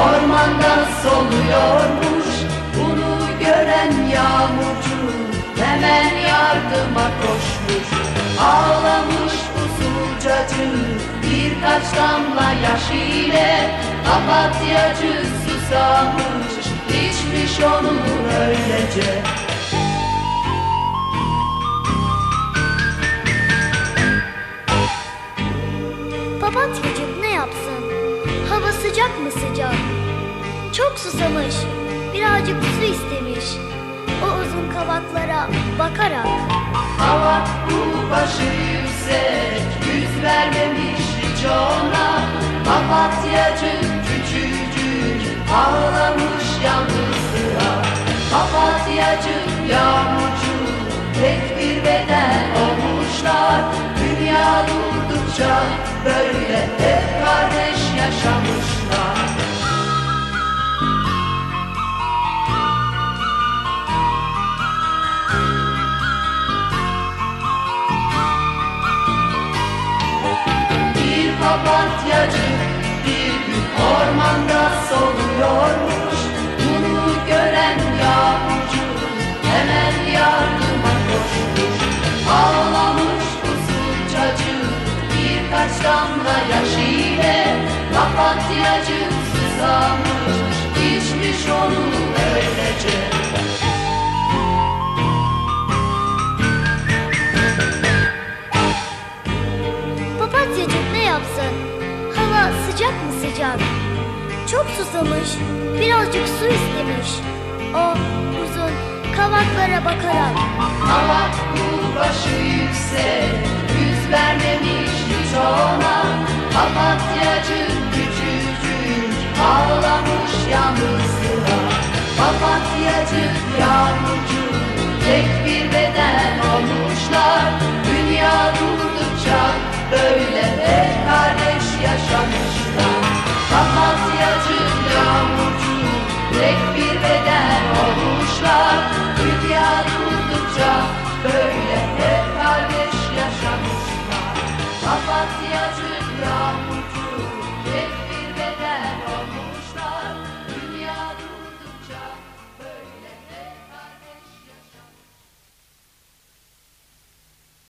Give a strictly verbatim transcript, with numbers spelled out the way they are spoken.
ormanda soluyormuş. Bunu gören yağmurcu hemen yardıma koşmuş. Ağlamış usulcacı birkaç damla yaş ile, papatyacı susamış, içmiş onu öylece. Papatyacık ne yapsın? Hava sıcak mı sıcak? Çok susamış, birazcık su istemiş. O uzun kavaklara bakarak. Kavak bu başı yüksek, yüz vermemiş hiç ona. Papatyacı küçücük, ağlamış yalnızlığa. Papatyacı yağmurcu, tek bir beden olmuşlar. Dünya durdukça böyle hep kardeş yaşamışlar. Bir papatyacı bir gün ormanda soluyormuş. Bunu gören yağmurcu hemen yardıma koşmuş. Ağlamış usulcacı birkaç damla yaş ile, papatyacı susamış, içmiş onu öylece. Papatyacık ne yapsın? Hava sıcak mı sıcak? Çok susamış, birazcık su istemiş. O uzun kavaklara bakarak. Kavak bu başı yüksek, yüz vermemiş hiç ona. Papatyacı küçücük, ağlamış yalnızlığa. Papatyacı yağmurcu, tek bir beden olmuşlar. Dünya durdukça böyle